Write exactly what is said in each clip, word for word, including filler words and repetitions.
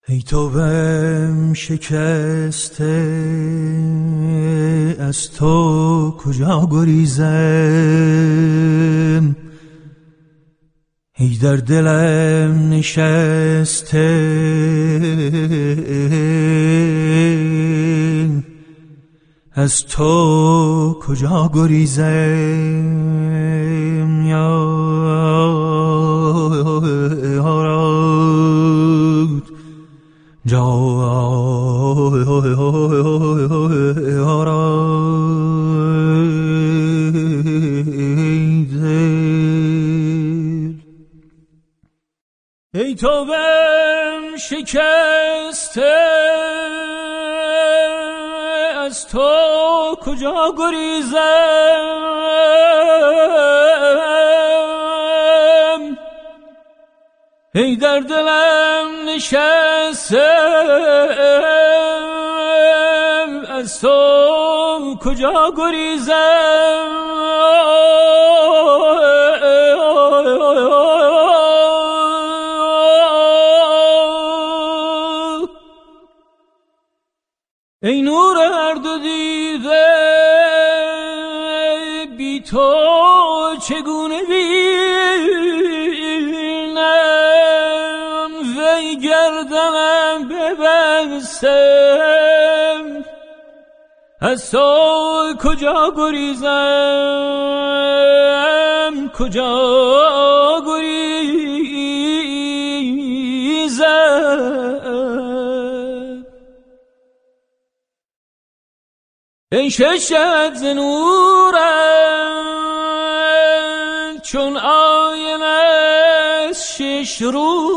ای توبه‌ام شکسته، از تو کجا گریزم؟ ای در دلم نشسته، از تو کجا گریزم؟ یا ای توبه‌ام شکسته، از تو کجا گریزم؟ ای در دلم نشسته، از تو کجا گریزم؟ ای نور هر دو دیده، بی تو چگونه بینم؟ وی گردنم ببستم، از تو کجا گریزم؟ کجا گریزم؟ ای ششت ز نورم چون آینه از شش رو،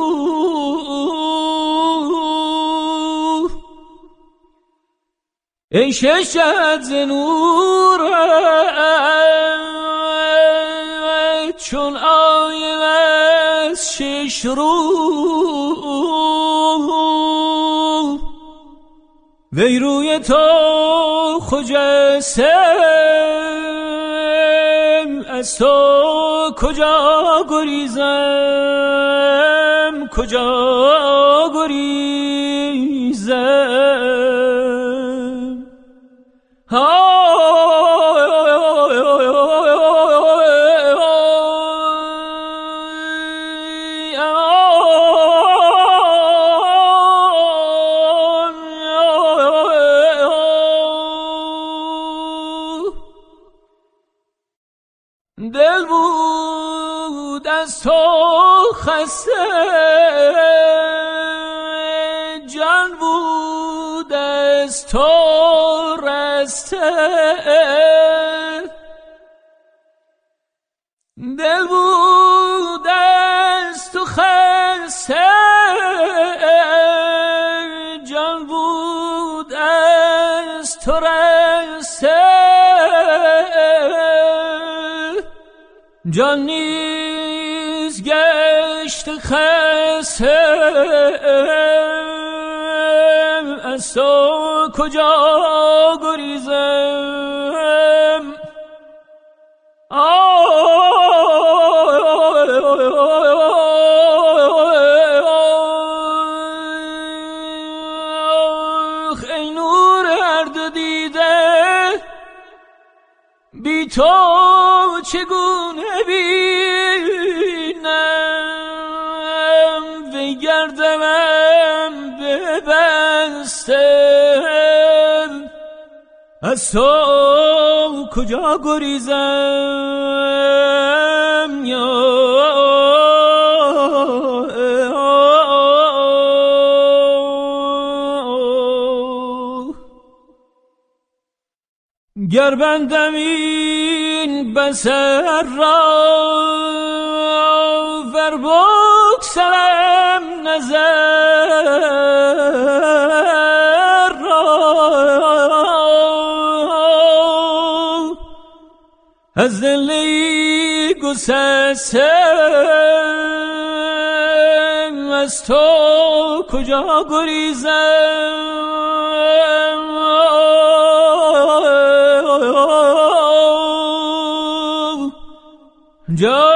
ای ششت ز نورم چون آینه از شش رو، وی روی تو خجستم، از تو کجا گریزم؟ کجا گریزم؟ دل بود از تو خسته، جان بود از تو رسته، دل بود از تو خسته، جان بود از تو رسته، جان نیز گشت خسته، از تو کجا گریزم؟ آخ ای نور هر دو دیده، بی تو چگونه بینم؟ وی گردنم ببستم، از تو کجا گریزم؟ یا گر بندم این بصر را، ور بگسلم نظر را، از دلی گسستم، از تو کجا گریزم؟ جا